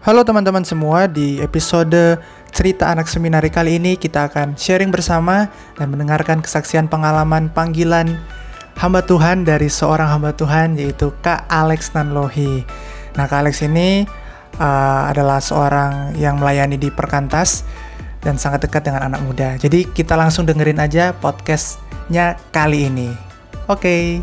Halo teman-teman semua, di episode Cerita Anak Seminari kali ini kita akan sharing bersama dan mendengarkan kesaksian pengalaman panggilan hamba Tuhan dari seorang hamba Tuhan, yaitu Kak Alex Nanlohi. Nah, Kak Alex ini adalah seorang yang melayani di Perkantas dan sangat dekat dengan anak muda. Jadi kita langsung dengerin aja podcastnya kali ini. Oke,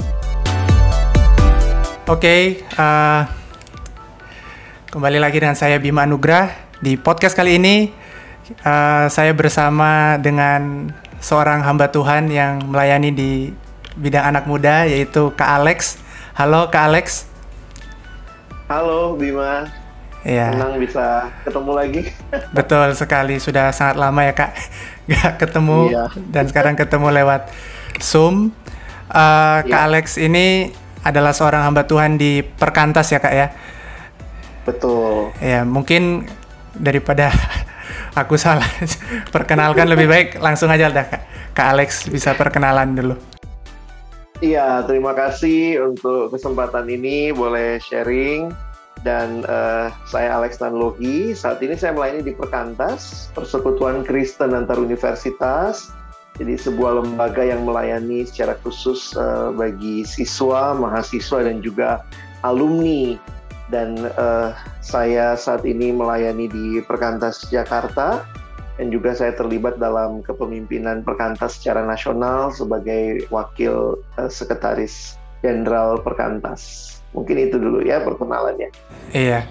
kembali lagi dengan saya Bima Anugrah. Di podcast kali ini saya bersama dengan seorang hamba Tuhan yang melayani di bidang anak muda, yaitu Kak Alex. Halo Kak Alex. Halo Bima. Ya. Senang bisa ketemu lagi. Betul sekali, sudah sangat lama ya Kak gak ketemu. Iya. Dan sekarang ketemu lewat Zoom. Kak Alex ini adalah seorang hamba Tuhan di Perkantas ya Kak ya. Betul. Ya, mungkin daripada aku salah perkenalkan, lebih baik langsung aja dah Kak Alex bisa perkenalan dulu. Iya, terima kasih untuk kesempatan ini, boleh sharing. Dan saya Alex Nanlohi. Saat ini saya melayani di Perkantas, Persekutuan Kristen Antar Universitas. Jadi sebuah lembaga yang melayani secara khusus bagi siswa, mahasiswa, dan juga alumni. Dan saya saat ini melayani di Perkantas Jakarta, dan juga saya terlibat dalam kepemimpinan Perkantas secara nasional sebagai wakil sekretaris jenderal Perkantas. Mungkin itu dulu ya perkenalannya. Iya.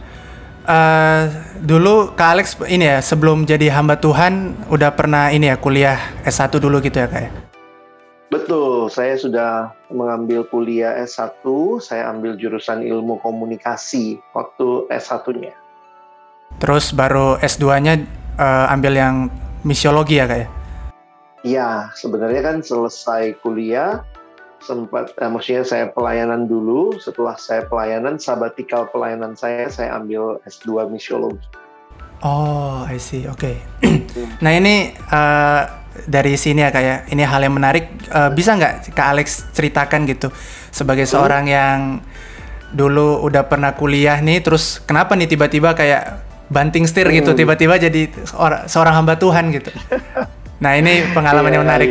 Dulu Kak Alex ini ya, sebelum jadi hamba Tuhan udah pernah ini ya kuliah S1 dulu gitu ya Kak ya? Betul, saya sudah mengambil kuliah S1, saya ambil jurusan ilmu komunikasi waktu S1-nya. Terus baru S2-nya ambil yang misiologi ya Kak ya? Iya, sebenarnya kan selesai kuliah, maksudnya saya pelayanan dulu. Setelah saya pelayanan, sabatikal pelayanan saya ambil S2 misiologi. Oh, I see, oke. Nah ini dari sini ya Kak ya, ini hal yang menarik. Bisa nggak Kak Alex ceritakan gitu, sebagai seorang yang dulu udah pernah kuliah nih, terus kenapa nih tiba-tiba kayak banting setir gitu, tiba-tiba jadi seorang hamba Tuhan gitu. Nah ini pengalaman yang menarik.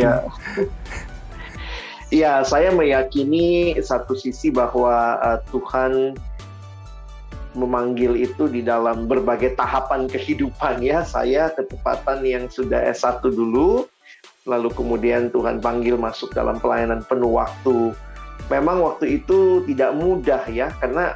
Iya, saya meyakini satu sisi bahwa Tuhan memanggil itu di dalam berbagai tahapan kehidupan ya. Saya ketepatan yang sudah S1 dulu, lalu kemudian Tuhan panggil masuk dalam pelayanan penuh waktu. Memang waktu itu tidak mudah ya, karena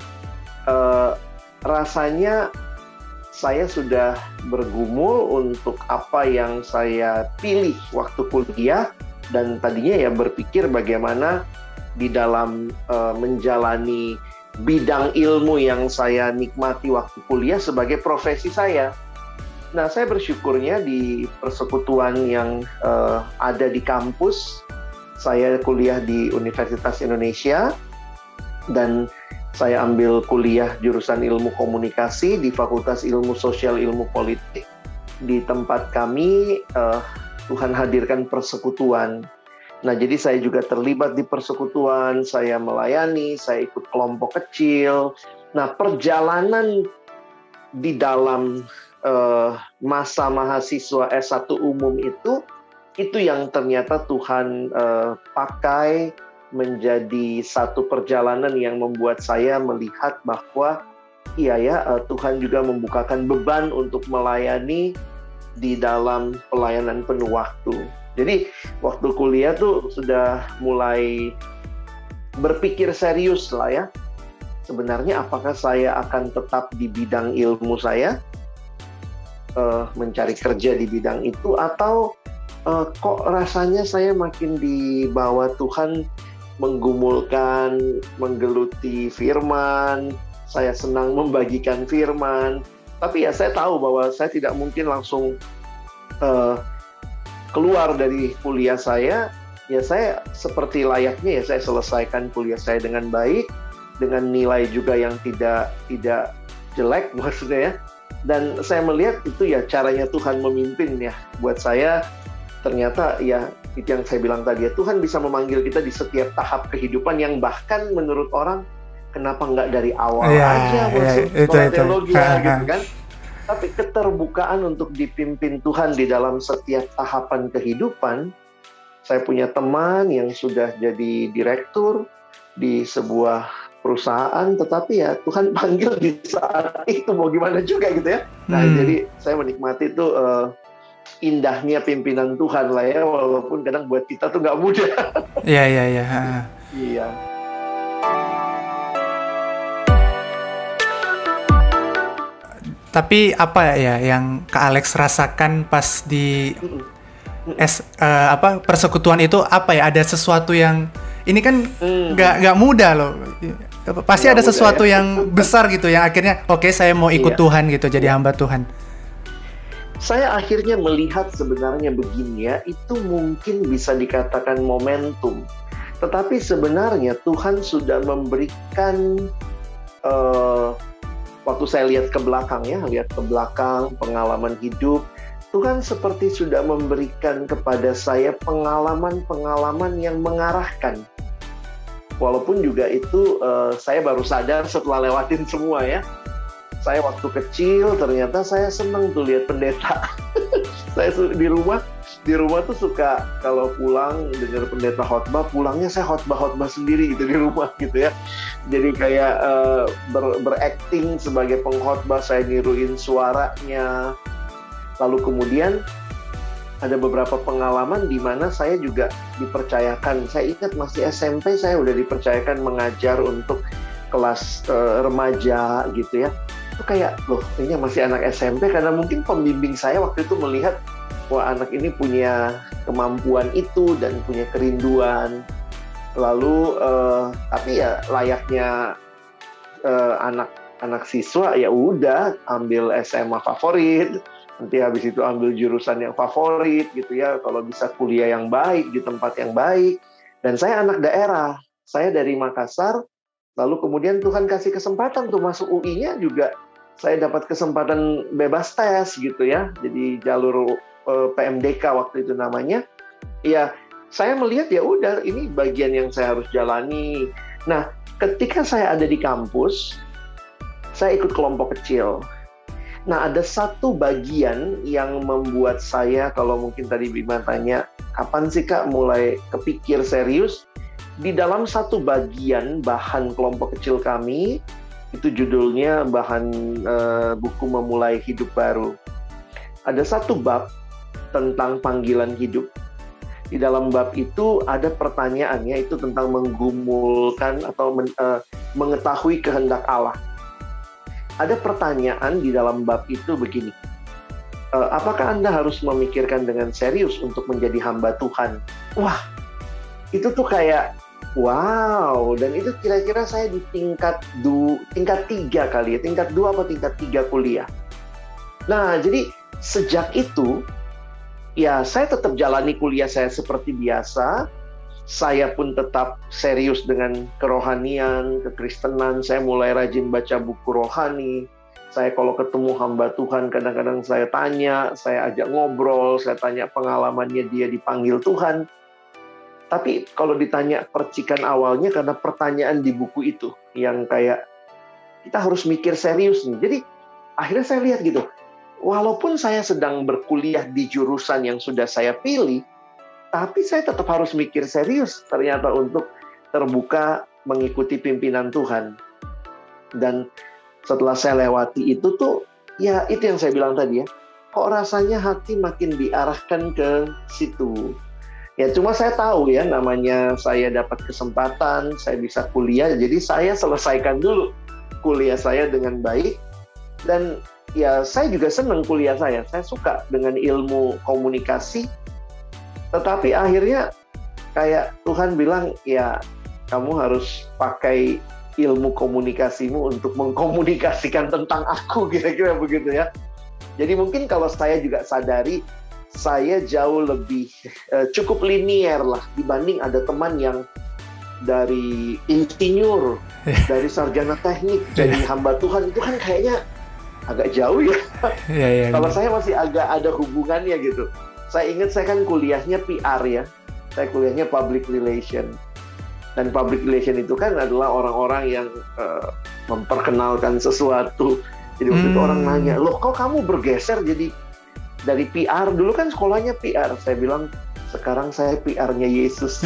rasanya saya sudah bergumul untuk apa yang saya pilih waktu kuliah. Dan tadinya ya berpikir bagaimana di dalam menjalani bidang ilmu yang saya nikmati waktu kuliah sebagai profesi saya. Nah, saya bersyukurnya di persekutuan yang ada di kampus. Saya kuliah di Universitas Indonesia dan saya ambil kuliah jurusan ilmu komunikasi di Fakultas Ilmu Sosial Ilmu Politik. Di tempat kami Tuhan hadirkan persekutuan. Nah, jadi saya juga terlibat di persekutuan, saya melayani, saya ikut kelompok kecil. Nah, perjalanan di dalam masa mahasiswa S1 umum itu yang ternyata Tuhan pakai menjadi satu perjalanan yang membuat saya melihat bahwa iya ya, Tuhan juga membukakan beban untuk melayani di dalam pelayanan penuh waktu. Jadi waktu kuliah tuh sudah mulai berpikir serius lah ya. Sebenarnya apakah saya akan tetap di bidang ilmu saya, mencari kerja di bidang itu, atau kok rasanya saya makin dibawa Tuhan menggumulkan, menggeluti firman, saya senang membagikan firman. Tapi ya saya tahu bahwa saya tidak mungkin langsung keluar dari kuliah saya. Ya saya seperti layaknya ya saya selesaikan kuliah saya dengan baik, dengan nilai juga yang tidak jelek maksudnya ya. Dan saya melihat itu ya caranya Tuhan memimpin ya. Buat saya ternyata ya itu yang saya bilang tadi ya, Tuhan bisa memanggil kita di setiap tahap kehidupan yang bahkan menurut orang kenapa nggak dari awal aja masuk sekolah teologi gitu kan. Tapi keterbukaan untuk dipimpin Tuhan di dalam setiap tahapan kehidupan. Saya punya teman yang sudah jadi direktur di sebuah perusahaan, tetapi ya Tuhan panggil di saat itu, mau gimana juga gitu ya. Nah, jadi saya menikmati itu indahnya pimpinan Tuhan lah ya, walaupun kadang buat kita tuh nggak mudah. Iya. Iya. Tapi apa ya yang Kak Alex rasakan pas di persekutuan itu, apa ya, ada sesuatu yang ini kan nggak mudah loh, pasti ada sesuatu yang besar gitu yang akhirnya oke, saya mau ikut Tuhan gitu, jadi hamba Tuhan. Saya akhirnya melihat sebenarnya begini ya, itu mungkin bisa dikatakan momentum, tetapi sebenarnya Tuhan sudah memberikan waktu saya lihat ke belakang pengalaman hidup, Tuhan seperti sudah memberikan kepada saya pengalaman-pengalaman yang mengarahkan. Walaupun juga itu saya baru sadar setelah lewatin semua ya. Saya waktu kecil ternyata saya senang tuh lihat pendeta. Saya di rumah tuh suka kalau pulang dengar pendeta khotbah, pulangnya saya khotbah sendiri gitu di rumah gitu ya. Jadi kayak berakting sebagai pengkhotbah, saya niruin suaranya. Lalu kemudian ada beberapa pengalaman di mana saya juga dipercayakan. Saya ingat masih SMP saya udah dipercayakan mengajar untuk kelas remaja gitu ya. Itu kayak, loh ini masih anak SMP, karena mungkin pembimbing saya waktu itu melihat, wah anak ini punya kemampuan itu dan punya kerinduan. Lalu tapi ya layaknya anak siswa ya udah ambil SMA favorit, nanti habis itu ambil jurusan yang favorit gitu ya, kalau bisa kuliah yang baik di tempat yang baik. Dan saya anak daerah, saya dari Makassar, lalu kemudian Tuhan kasih kesempatan tuh masuk UI-nya juga, saya dapat kesempatan bebas tes gitu ya, jadi jalur PMDK waktu itu namanya. Ya saya melihat ya udah ini bagian yang saya harus jalani. Nah ketika saya ada di kampus, saya ikut kelompok kecil. Nah, ada satu bagian yang membuat saya, kalau mungkin tadi Bima tanya, kapan sih Kak mulai kepikir serius? Di dalam satu bagian bahan kelompok kecil kami, itu judulnya bahan buku memulai hidup baru. Ada satu bab tentang panggilan hidup. Di dalam bab itu ada pertanyaannya, itu tentang menggumulkan atau mengetahui kehendak Allah. Ada pertanyaan di dalam bab itu begini, apakah Anda harus memikirkan dengan serius untuk menjadi hamba Tuhan? Wah, itu tuh kayak wow, dan itu kira-kira saya di tingkat 3 kali ya, tingkat 2 atau tingkat 3 kuliah. Nah, jadi sejak itu, ya saya tetap jalani kuliah saya seperti biasa. Saya pun tetap serius dengan kerohanian, kekristenan. Saya mulai rajin baca buku rohani. Saya kalau ketemu hamba Tuhan, kadang-kadang saya tanya, saya ajak ngobrol, saya tanya pengalamannya dia dipanggil Tuhan. Tapi kalau ditanya percikan awalnya, karena pertanyaan di buku itu, yang kayak kita harus mikir serius nih. Jadi akhirnya saya lihat gitu, walaupun saya sedang berkuliah di jurusan yang sudah saya pilih, tapi saya tetap harus mikir serius ternyata untuk terbuka mengikuti pimpinan Tuhan. Dan setelah saya lewati itu tuh, ya itu yang saya bilang tadi ya, kok rasanya hati makin diarahkan ke situ. Ya cuma saya tahu ya, namanya saya dapat kesempatan, saya bisa kuliah, jadi saya selesaikan dulu kuliah saya dengan baik. Dan ya saya juga senang kuliah saya suka dengan ilmu komunikasi. Tetapi akhirnya kayak Tuhan bilang, ya kamu harus pakai ilmu komunikasimu untuk mengkomunikasikan tentang aku, kira-kira begitu ya. Jadi mungkin kalau saya juga sadari, saya jauh lebih cukup linier lah dibanding ada teman yang dari insinyur, dari sarjana teknik, jadi hamba Tuhan, itu kan kayaknya agak jauh ya. Kalau saya masih agak ada hubungannya gitu. Saya ingat saya kan kuliahnya PR ya, saya kuliahnya public relation. Dan public relation itu kan adalah orang-orang yang memperkenalkan sesuatu. Jadi waktu itu orang nanya, loh kok kamu bergeser jadi dari PR? Dulu kan sekolahnya PR. Saya bilang, sekarang saya PR-nya Yesus.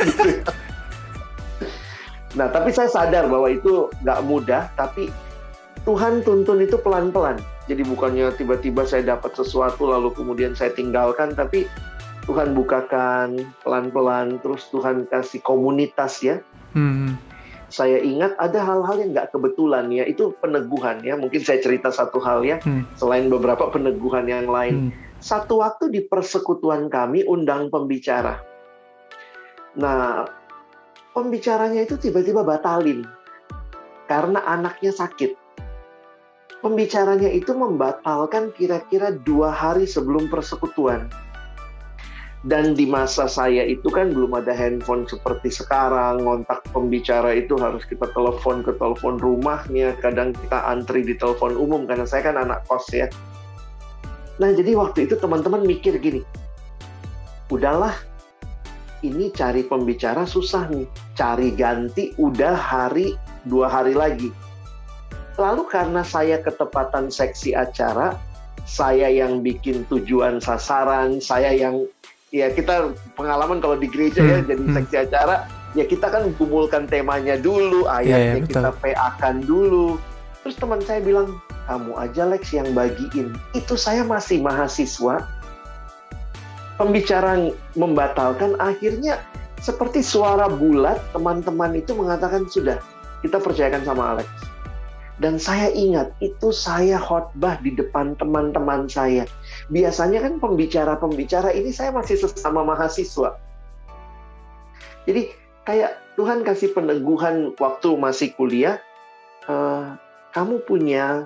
Nah, tapi saya sadar bahwa itu nggak mudah, tapi Tuhan tuntun itu pelan-pelan. Jadi bukannya tiba-tiba saya dapat sesuatu lalu kemudian saya tinggalkan, tapi Tuhan bukakan pelan-pelan, terus Tuhan kasih komunitas ya. Saya ingat ada hal-hal yang nggak kebetulan ya, itu peneguhan ya. Mungkin saya cerita satu hal ya, selain beberapa peneguhan yang lain. Satu waktu di persekutuan kami undang pembicara. Nah, pembicaranya itu tiba-tiba batalin karena anaknya sakit. Pembicaranya itu membatalkan kira-kira 2 hari sebelum persekutuan. Dan di masa saya itu kan belum ada handphone seperti sekarang, ngontak pembicara itu harus kita telepon ke telepon rumahnya, kadang kita antri di telepon umum karena saya kan anak kos ya. Nah, jadi waktu itu teman-teman mikir gini, udahlah, ini cari pembicara susah nih, cari ganti udah 2 hari lagi. Lalu karena saya ketepatan seksi acara, saya yang bikin tujuan sasaran, saya yang, ya kita pengalaman kalau di gereja ya, jadi seksi acara, ya kita kan kumpulkan temanya dulu, ayatnya kita PA-kan dulu. Terus teman saya bilang, kamu aja Lex yang bagiin. Itu saya masih mahasiswa, pembicara membatalkan, akhirnya seperti suara bulat, teman-teman itu mengatakan, sudah, kita percayakan sama Alex. Dan saya ingat, itu saya khotbah di depan teman-teman saya. Biasanya kan pembicara-pembicara ini saya masih sesama mahasiswa. Jadi kayak Tuhan kasih peneguhan waktu masih kuliah, kamu punya,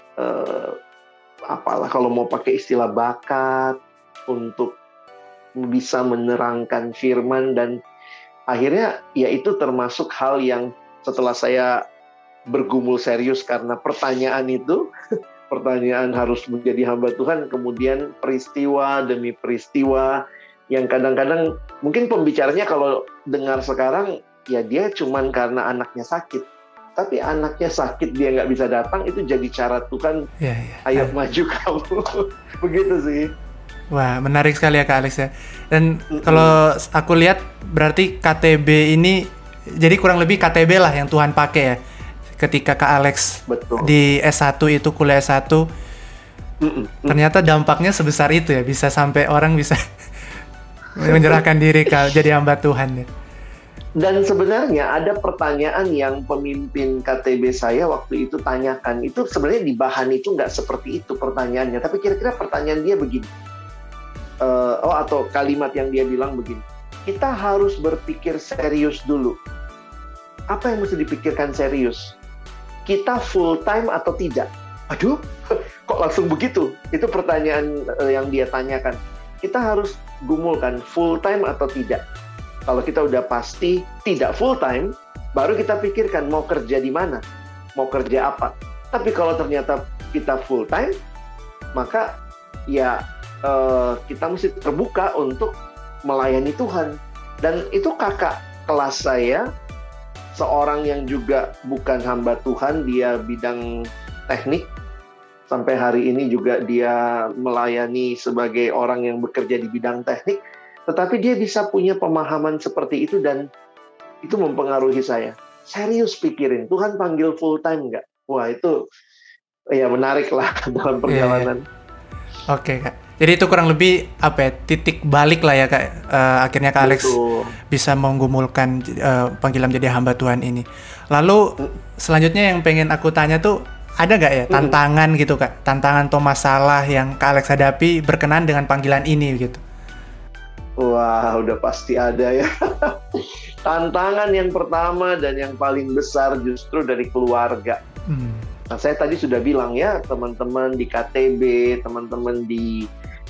apalah kalau mau pakai istilah bakat, untuk bisa menerangkan firman, dan akhirnya ya itu termasuk hal yang setelah saya bergumul serius karena pertanyaan itu, pertanyaan harus menjadi hamba Tuhan, kemudian peristiwa demi peristiwa yang kadang-kadang mungkin pembicaranya kalau dengar sekarang ya dia cuman karena anaknya sakit, tapi anaknya sakit dia nggak bisa datang, itu jadi cara Tuhan, ayo maju kamu. Begitu sih. Wah, menarik sekali ya Kak Alex ya. Dan kalau aku lihat berarti KTB ini jadi kurang lebih KTB lah yang Tuhan pakai ya. Ketika Kak Alex di S1 itu, kuliah S1, ternyata dampaknya sebesar itu ya, bisa sampai orang bisa menyerahkan diri jadi hamba Tuhan ya. Dan sebenarnya ada pertanyaan yang pemimpin KTB saya waktu itu tanyakan, itu sebenarnya di bahan itu nggak seperti itu pertanyaannya, tapi kira-kira pertanyaan dia begini, atau kalimat yang dia bilang begini, kita harus berpikir serius dulu. Apa yang mesti dipikirkan serius? Kita full time atau tidak? Aduh, kok langsung begitu? Itu pertanyaan yang dia tanyakan. Kita harus gumulkan full time atau tidak. Kalau kita udah pasti tidak full time, baru kita pikirkan mau kerja di mana, mau kerja apa. Tapi kalau ternyata kita full time, maka ya kita mesti terbuka untuk melayani Tuhan. Dan itu kakak kelas saya, seorang yang juga bukan hamba Tuhan, dia bidang teknik. Sampai hari ini juga dia melayani sebagai orang yang bekerja di bidang teknik. Tetapi dia bisa punya pemahaman seperti itu dan itu mempengaruhi saya. Serius pikirin, Tuhan panggil full time nggak? Wah itu ya menarik lah dalam perjalanan. Oke Kak. Jadi itu kurang lebih titik balik lah ya Kak. Akhirnya Kak Alex bisa menggumulkan panggilan menjadi hamba Tuhan ini. Lalu selanjutnya yang pengen aku tanya tuh, ada nggak ya tantangan gitu Kak? Tantangan atau masalah yang Kak Alex hadapi berkenaan dengan panggilan ini gitu? Wah, udah pasti ada ya. Tantangan yang pertama dan yang paling besar justru dari keluarga. Nah, saya tadi sudah bilang ya, teman-teman di KTB, teman-teman di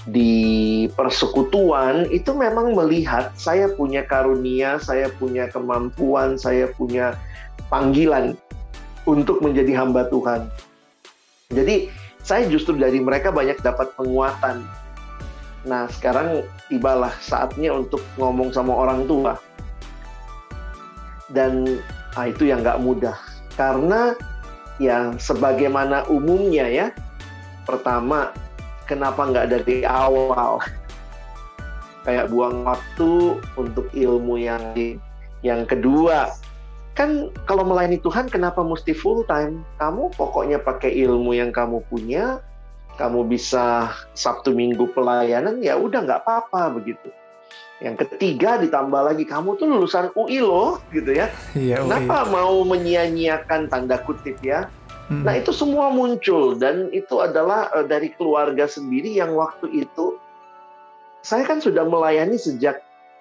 persekutuan itu memang melihat saya punya karunia, saya punya kemampuan, saya punya panggilan untuk menjadi hamba Tuhan. Jadi saya justru dari mereka banyak dapat penguatan. Nah, sekarang tibalah saatnya untuk ngomong sama orang tua. Dan itu yang nggak mudah. Karena ya sebagaimana umumnya ya. Pertama, kenapa nggak dari awal? Kayak buang waktu untuk ilmu yang kedua. Kan kalau melayani Tuhan, kenapa mesti full time? Kamu pokoknya pakai ilmu yang kamu punya, kamu bisa Sabtu Minggu pelayanan, ya udah nggak apa-apa begitu. Yang ketiga ditambah lagi, kamu tuh lulusan UI loh, gitu ya. Iya, Kenapa mau menyia-nyiakan tanda kutip ya? Nah itu semua muncul, dan itu adalah dari keluarga sendiri yang waktu itu, saya kan sudah melayani sejak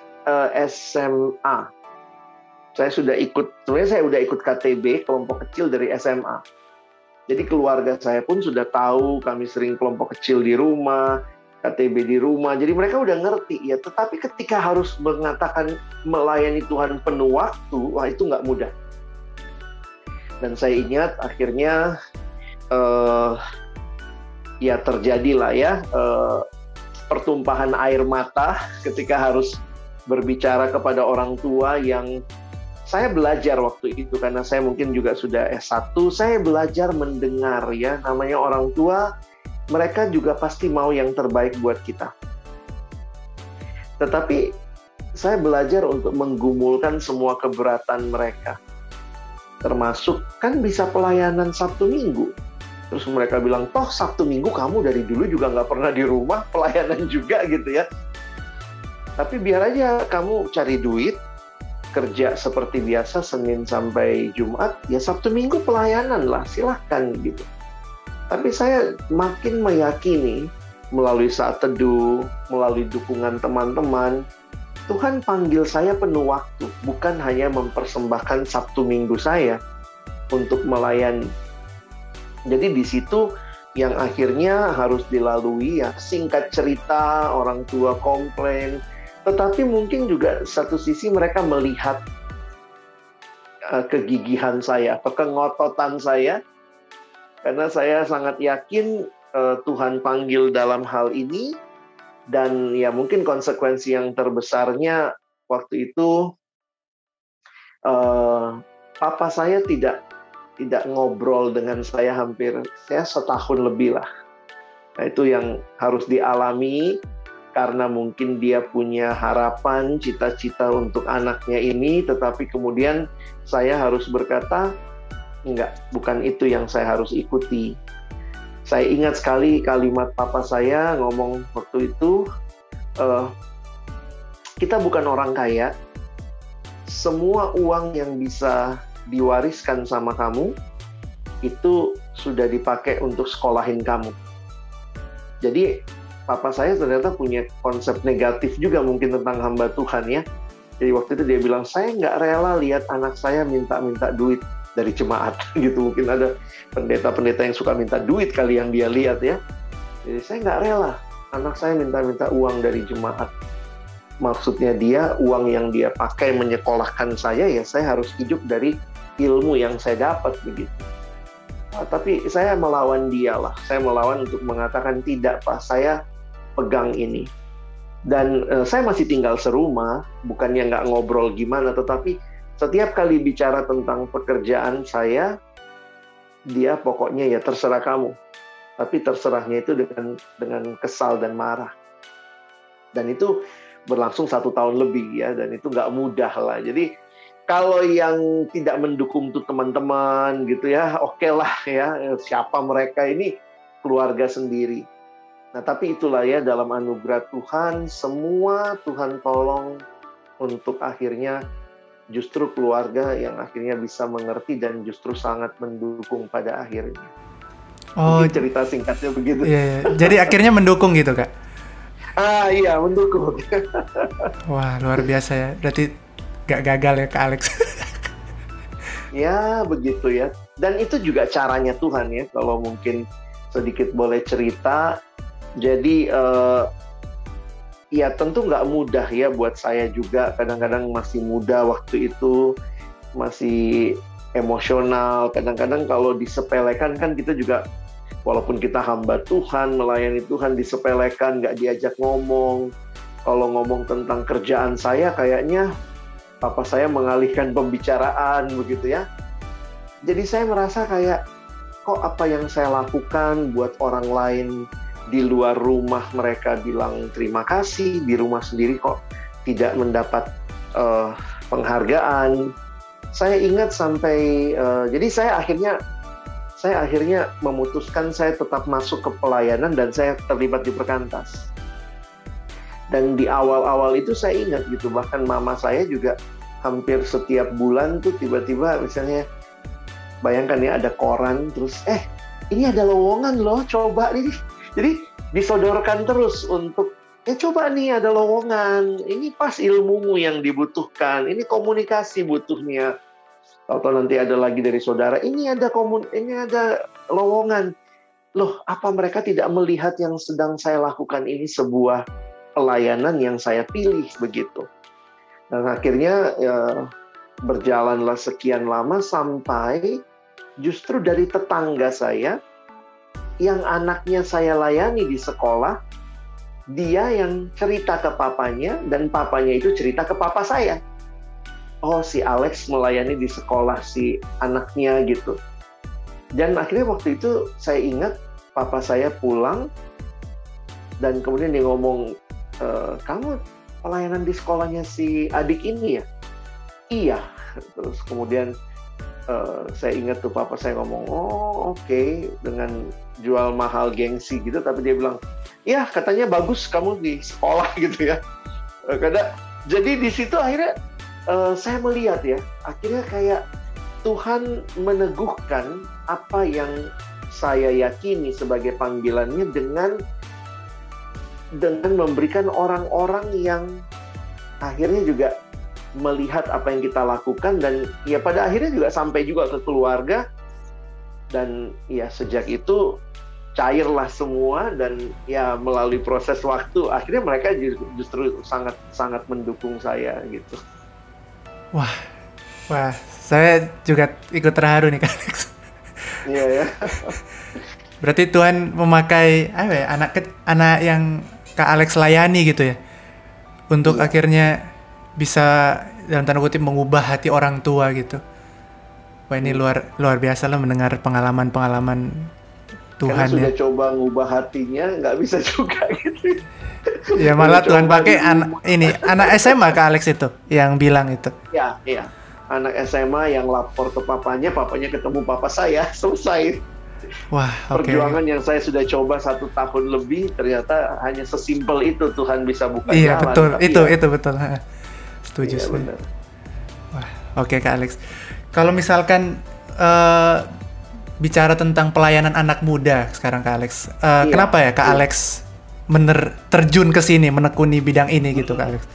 SMA. Sebenarnya saya udah ikut KTB, kelompok kecil dari SMA. Jadi keluarga saya pun sudah tahu, kami sering kelompok kecil di rumah, KTB di rumah, jadi mereka udah ngerti ya. Tetapi ketika harus mengatakan melayani Tuhan penuh waktu, wah itu nggak mudah. Dan saya ingat akhirnya ya terjadilah ya pertumpahan air mata ketika harus berbicara kepada orang tua yang saya belajar waktu itu, karena saya mungkin juga sudah S1, saya belajar mendengar ya, namanya orang tua, mereka juga pasti mau yang terbaik buat kita. Tetapi saya belajar untuk menggumulkan semua keberatan mereka. Termasuk kan bisa pelayanan Sabtu Minggu. Terus mereka bilang, toh Sabtu Minggu kamu dari dulu juga nggak pernah di rumah, pelayanan juga gitu ya. Tapi biar aja kamu cari duit, kerja seperti biasa Senin sampai Jumat, ya Sabtu Minggu pelayanan lah, silahkan gitu. Tapi saya makin meyakini melalui saat teduh, melalui dukungan teman-teman, Tuhan panggil saya penuh waktu, bukan hanya mempersembahkan Sabtu Minggu saya untuk melayani. Jadi di situ yang akhirnya harus dilalui ya, singkat cerita orang tua komplain, tetapi mungkin juga satu sisi mereka melihat kegigihan saya atau kengototan saya, karena saya sangat yakin Tuhan panggil dalam hal ini. Dan ya mungkin konsekuensi yang terbesarnya waktu itu papa saya tidak ngobrol dengan saya hampir setahun lebih lah. Nah itu yang harus dialami, karena mungkin dia punya harapan, cita-cita untuk anaknya ini, tetapi kemudian saya harus berkata, enggak, bukan itu yang saya harus ikuti. Saya ingat sekali kalimat papa saya ngomong waktu itu, kita bukan orang kaya, semua uang yang bisa diwariskan sama kamu, itu sudah dipakai untuk sekolahin kamu. Jadi, papa saya ternyata punya konsep negatif juga mungkin tentang hamba Tuhan ya. Jadi waktu itu dia bilang, saya nggak rela lihat anak saya minta-minta duit dari jemaat gitu. Mungkin ada pendeta-pendeta yang suka minta duit kali yang dia lihat ya. Jadi saya nggak rela anak saya minta-minta uang dari jemaat. Maksudnya dia, uang yang dia pakai menyekolahkan saya, ya saya harus hidup dari ilmu yang saya dapat begitu. Tapi saya melawan dia lah. Saya melawan untuk mengatakan tidak Pak, saya pegang ini. Dan saya masih tinggal serumah, bukannya nggak ngobrol gimana, tetapi setiap kali bicara tentang pekerjaan saya, dia pokoknya ya terserah kamu. Tapi terserahnya itu dengan kesal dan marah. Dan itu berlangsung 1 tahun lebih ya, dan itu nggak mudah lah. Jadi kalau yang tidak mendukung tuh teman-teman gitu ya, oke lah ya, siapa mereka ini, keluarga sendiri. Nah tapi itulah ya, dalam anugerah Tuhan, semua Tuhan tolong untuk akhirnya justru keluarga yang akhirnya bisa mengerti dan justru sangat mendukung pada akhirnya. Oh, mungkin cerita singkatnya begitu. Iya. Jadi akhirnya mendukung gitu Kak? Iya, mendukung. Wah, luar biasa ya. Berarti gak gagal ya Kak Alex? Ya, begitu ya. Dan itu juga caranya Tuhan ya, kalau mungkin sedikit boleh cerita. Jadi, ya tentu nggak mudah ya buat saya juga, kadang-kadang masih muda waktu itu, masih emosional, kadang-kadang kalau disepelekan kan kita juga, walaupun kita hamba Tuhan, melayani Tuhan, disepelekan, nggak diajak ngomong. Kalau ngomong tentang kerjaan saya, kayaknya papa saya mengalihkan pembicaraan begitu ya. Jadi saya merasa kayak kok apa yang saya lakukan buat orang lain di luar rumah mereka bilang terima kasih, di rumah sendiri kok tidak mendapat penghargaan. Saya ingat sampai, jadi saya akhirnya memutuskan saya tetap masuk ke pelayanan dan saya terlibat di Perkantas. Dan di awal-awal itu saya ingat gitu, bahkan mama saya juga hampir setiap bulan tuh tiba-tiba misalnya, bayangkan ya ada koran, terus ini ada lowongan loh, coba nih. Jadi disodorkan terus untuk, coba nih ada lowongan, ini pas ilmumu yang dibutuhkan, ini komunikasi butuhnya. Atau nanti ada lagi dari saudara, ini ada lowongan. Loh, apa mereka tidak melihat yang sedang saya lakukan ini sebuah pelayanan yang saya pilih begitu. Dan akhirnya berjalanlah sekian lama sampai justru dari tetangga saya yang anaknya saya layani di sekolah, dia yang cerita ke papanya dan papanya itu cerita ke papa saya. Oh, si Alex melayani di sekolah si anaknya gitu. Dan akhirnya waktu itu saya ingat papa saya pulang dan kemudian dia ngomong, kamu pelayanan di sekolahnya si adik ini ya? Iya. Terus kemudian saya ingat tuh papa saya ngomong, oh oke, dengan jual mahal gengsi gitu, tapi dia bilang, ya katanya bagus kamu di sekolah gitu ya. Jadi di situ akhirnya saya melihat ya, akhirnya kayak Tuhan meneguhkan apa yang saya yakini sebagai panggilannya dengan memberikan orang-orang yang akhirnya juga melihat apa yang kita lakukan, dan ya pada akhirnya juga sampai juga ke keluarga. Dan ya sejak itu cairlah semua, dan ya melalui proses waktu akhirnya mereka justru sangat mendukung saya gitu. Wah, saya juga ikut terharu nih Kak Alex. Iya ya. Berarti Tuhan memakai anak yang Kak Alex layani gitu ya, untuk akhirnya bisa dalam tanda kutip mengubah hati orang tua gitu. Wah, ini luar biasa lah mendengar pengalaman Tuhan. Karena sudah coba ngubah hatinya, nggak bisa juga gitu. Ya malah Tuhan pakai anak SMA Kak Alex itu yang bilang itu. Iya. Anak SMA yang lapor ke papanya ketemu papa saya, selesai. Wah, perjuangan yang saya sudah coba 1 tahun lebih, ternyata hanya sesimpel itu Tuhan bisa buka jalan. Iya betul, itu betul. Setuju. Iya, Wah, oke Kak Alex. Kalau misalkan bicara tentang pelayanan anak muda sekarang Kak Alex, kenapa ya Kak Alex terjun ke sini, menekuni bidang ini gitu Kak Alex?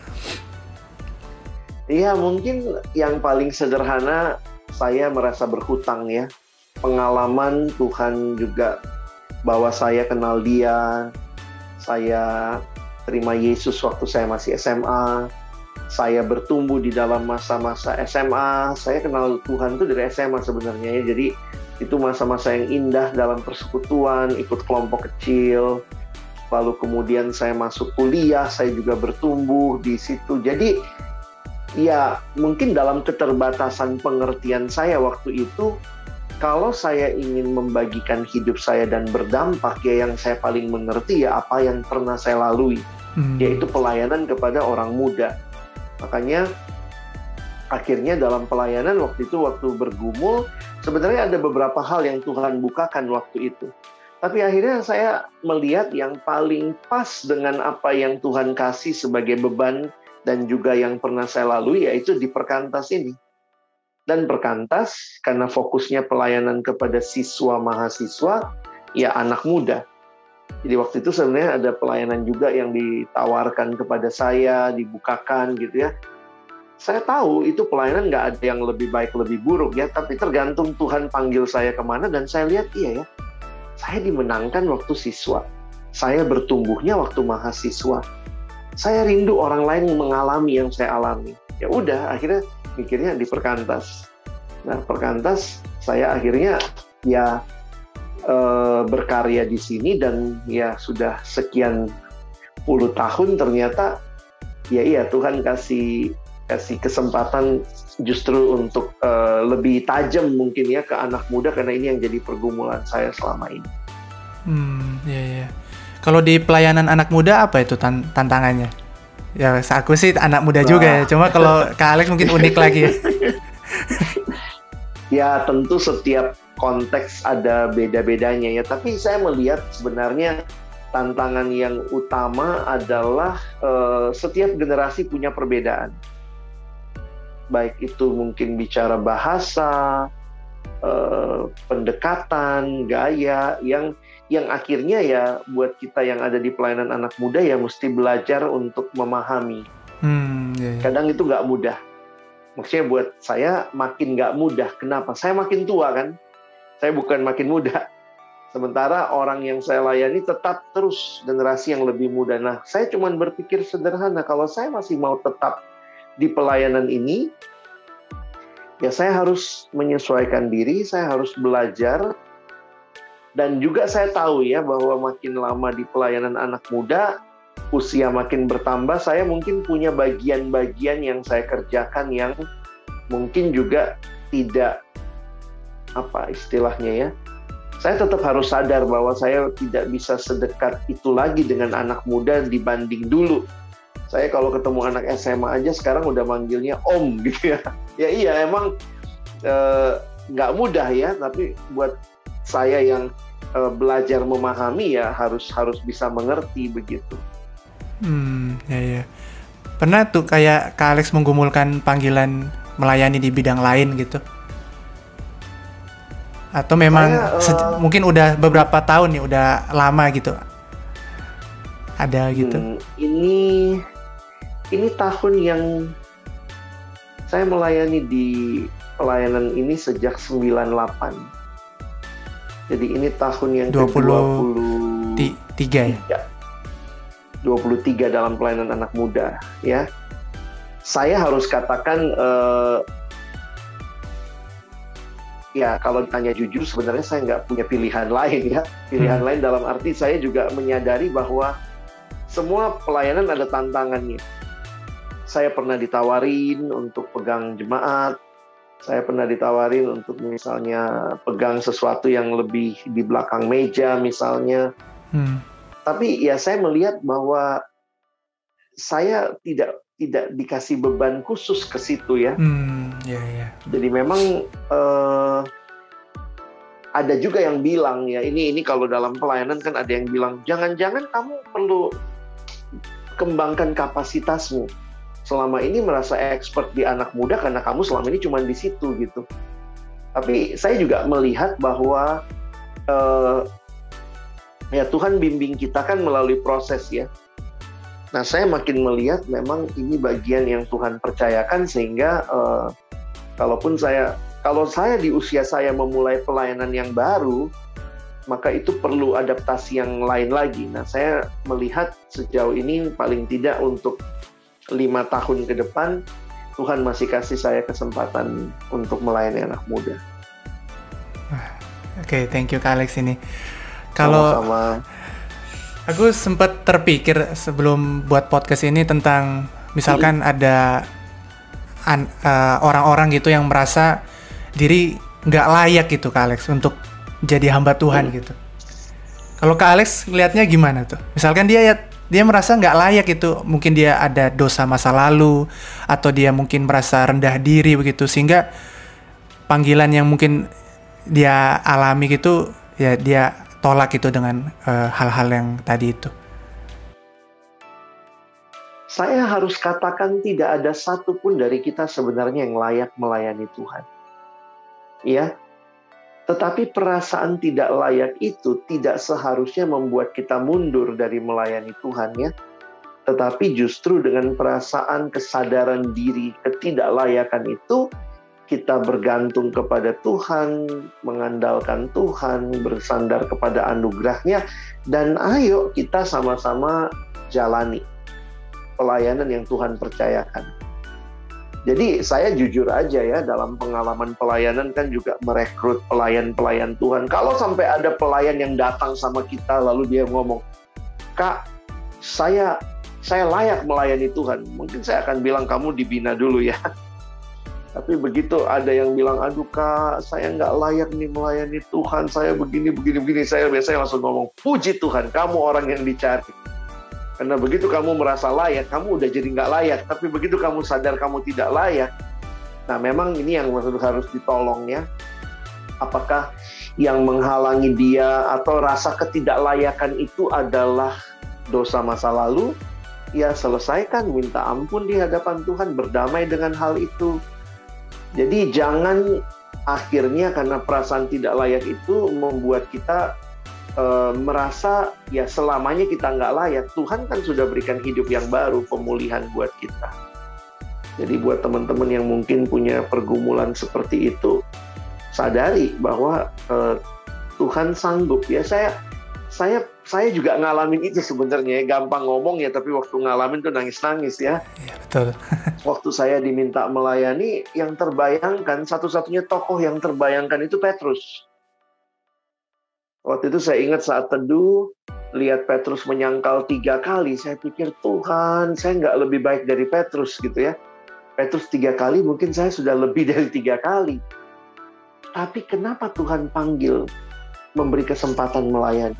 Iya, mungkin yang paling sederhana, saya merasa berhutang ya. Pengalaman Tuhan juga bahwa saya kenal Dia, saya terima Yesus waktu saya masih SMA, saya bertumbuh di dalam masa-masa SMA, saya kenal Tuhan itu dari SMA sebenarnya ya. Jadi itu masa-masa yang indah dalam persekutuan, ikut kelompok kecil, lalu kemudian saya masuk kuliah, saya juga bertumbuh di situ. Jadi ya mungkin dalam keterbatasan pengertian saya waktu itu, kalau saya ingin membagikan hidup saya dan berdampak, ya yang saya paling mengerti ya apa yang pernah saya lalui, yaitu pelayanan kepada orang muda. Makanya akhirnya dalam pelayanan waktu bergumul, sebenarnya ada beberapa hal yang Tuhan bukakan waktu itu. Tapi akhirnya saya melihat yang paling pas dengan apa yang Tuhan kasih sebagai beban dan juga yang pernah saya lalui, yaitu di Perkantas ini. Dan Perkantas, karena fokusnya pelayanan kepada siswa mahasiswa, ya anak muda. Jadi waktu itu sebenarnya ada pelayanan juga yang ditawarkan kepada saya, dibukakan gitu ya. Saya tahu itu pelayanan nggak ada yang lebih baik, lebih buruk ya, tapi tergantung Tuhan panggil saya kemana, dan saya lihat iya ya, saya dimenangkan waktu siswa. Saya bertumbuhnya waktu mahasiswa. Saya rindu orang lain mengalami yang saya alami. Ya udah, akhirnya mikirnya di Perkantas. Nah, Perkantas saya akhirnya ya berkarya di sini, dan ya sudah sekian puluh tahun ternyata ya iya Tuhan kasih kasih kesempatan justru untuk lebih tajam mungkin ya ke anak muda, karena ini yang jadi pergumulan saya selama ini. Iya. Kalau di pelayanan anak muda apa itu tantangannya? Ya, aku sih anak muda juga ya. Cuma kalau Kak Alex mungkin unik lagi ya. Ya, tentu setiap konteks ada beda-bedanya ya. Tapi saya melihat sebenarnya tantangan yang utama adalah setiap generasi punya perbedaan. Baik itu mungkin bicara bahasa, pendekatan, gaya, yang akhirnya ya buat kita yang ada di pelayanan anak muda ya mesti belajar untuk memahami. Kadang itu nggak mudah. Maksudnya buat saya makin nggak mudah. Kenapa? Saya makin tua kan? Saya bukan makin muda. Sementara orang yang saya layani tetap terus generasi yang lebih muda. Nah, saya cuma berpikir sederhana. Kalau saya masih mau tetap di pelayanan ini, ya saya harus menyesuaikan diri, saya harus belajar. Dan juga saya tahu ya bahwa makin lama di pelayanan anak muda, usia makin bertambah, saya mungkin punya bagian-bagian yang saya kerjakan yang mungkin juga tidak, apa istilahnya ya, saya tetap harus sadar bahwa saya tidak bisa sedekat itu lagi dengan anak muda dibanding dulu. Saya kalau ketemu anak SMA aja sekarang udah manggilnya Om gitu ya. Ya iya emang nggak mudah ya, tapi buat saya yang belajar memahami ya harus bisa mengerti begitu. Ya. Pernah tuh kayak Kak Alex menggumulkan panggilan melayani di bidang lain gitu? Atau memang mungkin udah beberapa tahun nih, udah lama gitu? Ada gitu? Ini tahun yang saya melayani di pelayanan ini sejak 98. Jadi ini tahun yang ke-23 ya? 23 dalam pelayanan anak muda ya. Saya harus katakan ya kalau ditanya jujur sebenarnya saya nggak punya pilihan lain ya. Pilihan lain dalam arti saya juga menyadari bahwa semua pelayanan ada tantangannya. Saya pernah ditawarin untuk pegang jemaat, saya pernah ditawarin untuk misalnya pegang sesuatu yang lebih di belakang meja misalnya. Tapi ya saya melihat bahwa saya tidak dikasih beban khusus ke situ ya. Jadi memang ada juga yang bilang ya, ini kalau dalam pelayanan kan ada yang bilang jangan-jangan kamu perlu kembangkan kapasitasmu. Selama ini merasa expert di anak muda karena kamu selama ini cuma di situ gitu. Tapi saya juga melihat bahwa ya Tuhan bimbing kita kan melalui proses ya. Nah, saya makin melihat memang ini bagian yang Tuhan percayakan sehingga kalau saya di usia saya memulai pelayanan yang baru, maka itu perlu adaptasi yang lain lagi. Nah, saya melihat sejauh ini paling tidak untuk 5 tahun ke depan, Tuhan masih kasih saya kesempatan untuk melayani anak muda. Oke, thank you Kak Alex ini. Kalau aku sempat terpikir sebelum buat podcast ini tentang misalkan ada orang-orang gitu yang merasa diri nggak layak gitu Kak Alex untuk jadi hamba Tuhan gitu. Kalau Kak Alex ngelihatnya gimana tuh? Misalkan dia merasa nggak layak gitu, mungkin dia ada dosa masa lalu atau dia mungkin merasa rendah diri begitu sehingga panggilan yang mungkin dia alami gitu ya dia tolak itu dengan hal-hal yang tadi itu. Saya harus katakan tidak ada satupun dari kita sebenarnya yang layak melayani Tuhan. Ya. Tetapi perasaan tidak layak itu tidak seharusnya membuat kita mundur dari melayani Tuhan ya. Tetapi justru dengan perasaan kesadaran diri ketidaklayakan itu, kita bergantung kepada Tuhan, mengandalkan Tuhan, bersandar kepada anugerah-Nya, dan ayo kita sama-sama jalani pelayanan yang Tuhan percayakan. Jadi saya jujur aja ya, dalam pengalaman pelayanan kan juga merekrut pelayan-pelayan Tuhan. Kalau sampai ada pelayan yang datang sama kita lalu dia ngomong, "Kak, saya saya layak melayani Tuhan, mungkin saya akan bilang kamu dibina dulu ya. Tapi begitu ada yang bilang, aduh Kak, saya nggak layak nih melayani Tuhan, saya begini, saya biasanya langsung ngomong, puji Tuhan, kamu orang yang dicari. Karena begitu kamu merasa layak, kamu udah jadi nggak layak. Tapi begitu kamu sadar kamu tidak layak, nah memang ini yang harus ditolong ya. Apakah yang menghalangi dia atau rasa ketidaklayakan itu adalah dosa masa lalu? Ya selesaikan, minta ampun di hadapan Tuhan, berdamai dengan hal itu. Jadi jangan akhirnya karena perasaan tidak layak itu membuat kita merasa ya selamanya kita nggak layak. Tuhan kan sudah berikan hidup yang baru, pemulihan buat kita. Jadi buat teman-teman yang mungkin punya pergumulan seperti itu, sadari bahwa Tuhan sanggup ya. Saya juga ngalamin itu sebenarnya, gampang ngomong ya, tapi waktu ngalamin tuh nangis-nangis ya. Iya, betul. Waktu saya diminta melayani, yang terbayangkan, satu-satunya tokoh yang terbayangkan itu Petrus. Waktu itu saya ingat saat teduh, lihat Petrus menyangkal 3 kali, saya pikir, Tuhan, saya nggak lebih baik dari Petrus gitu ya. Petrus 3 kali, mungkin saya sudah lebih dari 3 kali. Tapi kenapa Tuhan panggil, memberi kesempatan melayani?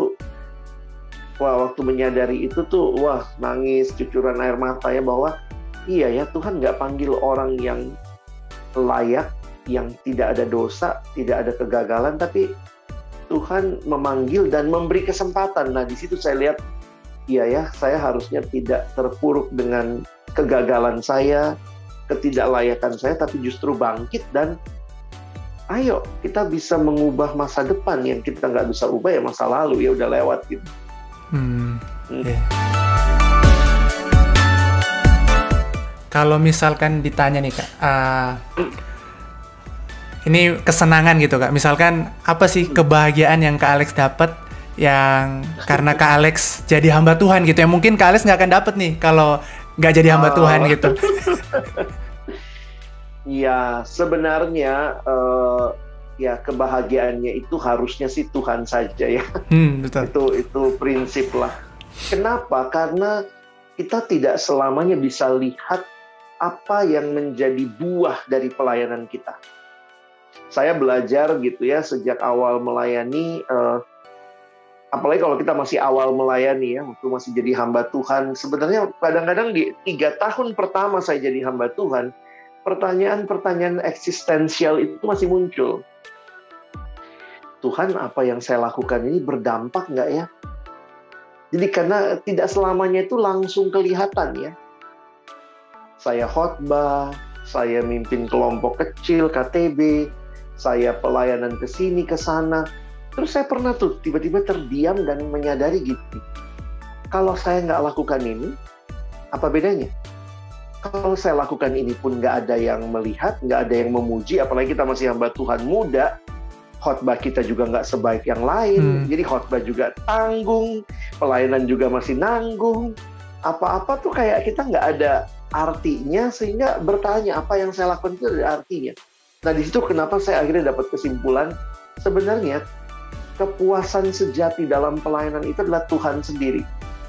Waktu menyadari itu tuh, nangis, cucuran air mata ya, bahwa iya ya, Tuhan nggak panggil orang yang layak, yang tidak ada dosa, tidak ada kegagalan, tapi Tuhan memanggil dan memberi kesempatan. Nah, di situ saya lihat, iya ya, saya harusnya tidak terpuruk dengan kegagalan saya, ketidaklayakan saya, tapi justru bangkit dan ayo kita bisa mengubah masa depan. Yang kita nggak bisa ubah ya masa lalu, ya udah lewat gitu. Yeah. Kalau misalkan ditanya nih Kak, ini kesenangan gitu Kak, misalkan apa sih kebahagiaan yang Kak Alex dapat yang karena Kak Alex jadi hamba Tuhan gitu, yang mungkin Kak Alex nggak akan dapat nih kalau nggak jadi hamba Tuhan gitu. Ya sebenarnya ya kebahagiaannya itu harusnya sih Tuhan saja ya. Betul. Itu prinsip lah. Kenapa? Karena kita tidak selamanya bisa lihat apa yang menjadi buah dari pelayanan kita. Saya belajar gitu ya sejak awal melayani, apalagi kalau kita masih awal melayani ya, waktu masih jadi hamba Tuhan. Sebenarnya kadang-kadang di 3 tahun pertama saya jadi hamba Tuhan, pertanyaan-pertanyaan eksistensial itu masih muncul. Tuhan, apa yang saya lakukan ini berdampak nggak ya? Jadi karena tidak selamanya itu langsung kelihatan ya. Saya khotbah, saya mimpin kelompok kecil, KTB, saya pelayanan ke sini, ke sana. Terus saya pernah tuh tiba-tiba terdiam dan menyadari gitu. Kalau saya nggak lakukan ini, apa bedanya? Kalau saya lakukan ini pun nggak ada yang melihat, nggak ada yang memuji, apalagi kita masih hamba Tuhan muda, khotbah kita juga nggak sebaik yang lain, jadi khotbah juga tanggung, pelayanan juga masih nanggung, apa-apa tuh kayak kita nggak ada artinya, sehingga bertanya apa yang saya lakukan itu ada artinya. Nah di situ kenapa saya akhirnya dapat kesimpulan, sebenarnya kepuasan sejati dalam pelayanan itu adalah Tuhan sendiri.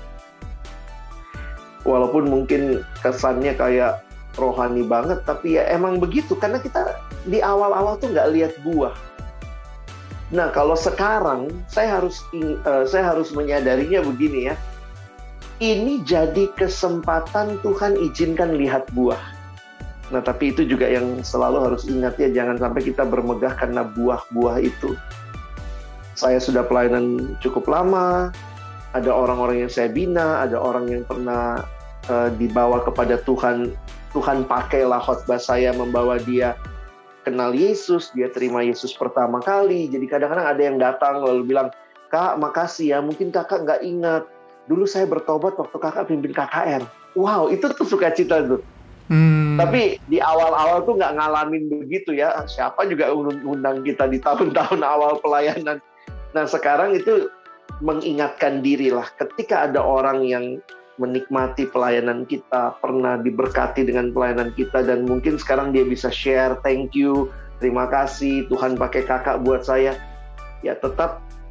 Walaupun mungkin kesannya kayak rohani banget, tapi ya emang begitu, karena kita di awal-awal tuh nggak lihat buah. Nah kalau sekarang saya harus menyadarinya begini ya, ini jadi kesempatan Tuhan izinkan lihat buah. Nah tapi itu juga yang selalu harus ingat ya, jangan sampai kita bermegah karena buah-buah itu. Saya sudah pelayanan cukup lama, ada orang-orang yang saya bina, ada orang yang pernah dibawa kepada Tuhan. Tuhan pakailah khotbah saya membawa dia kenal Yesus, dia terima Yesus pertama kali. Jadi kadang-kadang ada yang datang lalu bilang, Kak makasih ya, mungkin kakak nggak ingat, dulu saya bertobat waktu kakak pimpin KKR. Wow, itu tuh sukacita tuh. Tapi di awal-awal tuh nggak ngalamin begitu ya. Siapa juga undang kita di tahun-tahun awal pelayanan. Nah sekarang itu mengingatkan diri lah. Ketika ada orang yang menikmati pelayanan kita, pernah diberkati dengan pelayanan kita, dan mungkin sekarang dia bisa share, thank you, terima kasih, Tuhan pakai kakak buat saya. Ya tetap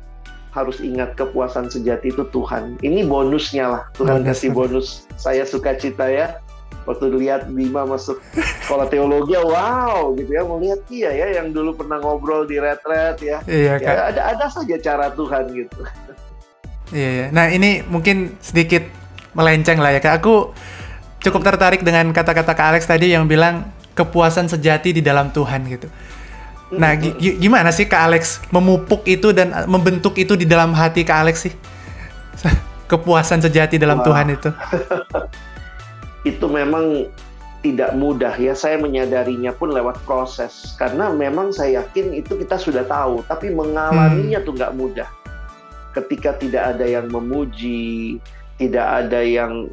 harus ingat kepuasan sejati itu Tuhan. Ini bonusnya lah. Tuhan kasih bonus. Saya sukacita ya. Waktu lihat Bima masuk sekolah teologi, wow gitu ya. Melihat dia ya yang dulu pernah ngobrol di retret ya. Iya, ya ada saja cara Tuhan gitu. Iya. Nah ini mungkin sedikit melenceng lah ya Kak. Aku cukup tertarik dengan kata-kata Kak Alex tadi yang bilang kepuasan sejati di dalam Tuhan gitu. Nah, gimana sih Kak Alex memupuk itu dan membentuk itu di dalam hati Kak Alex sih? Kepuasan sejati dalam Tuhan itu. Itu memang tidak mudah ya. Saya menyadarinya pun lewat proses. Karena memang saya yakin itu kita sudah tahu. Tapi mengalaminya tuh nggak mudah. Ketika tidak ada yang memuji, tidak ada yang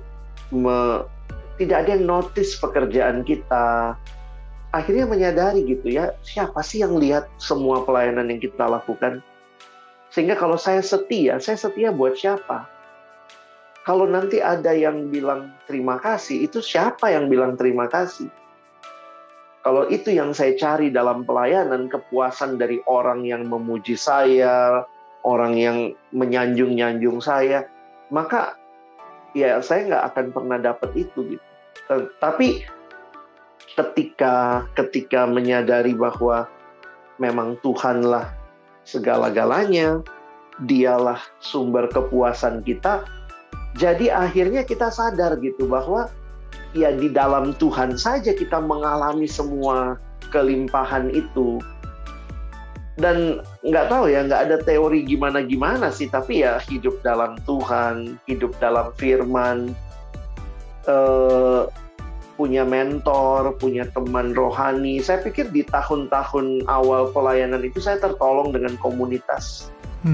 notice pekerjaan kita. Akhirnya menyadari gitu ya, siapa sih yang lihat semua pelayanan yang kita lakukan? Sehingga kalau saya setia buat siapa? Kalau nanti ada yang bilang terima kasih, itu siapa yang bilang terima kasih? Kalau itu yang saya cari dalam pelayanan, kepuasan dari orang yang memuji saya, orang yang menyanjung-nyanjung saya, maka ya saya nggak akan pernah dapat itu gitu. Tapi ketika menyadari bahwa memang Tuhanlah segala-galanya, Dialah sumber kepuasan kita, jadi akhirnya kita sadar gitu bahwa ya di dalam Tuhan saja kita mengalami semua kelimpahan itu. Dan nggak tahu ya, nggak ada teori gimana-gimana sih, tapi ya hidup dalam Tuhan, hidup dalam firman, punya mentor, punya teman rohani. Saya pikir di tahun-tahun awal pelayanan itu saya tertolong dengan komunitas.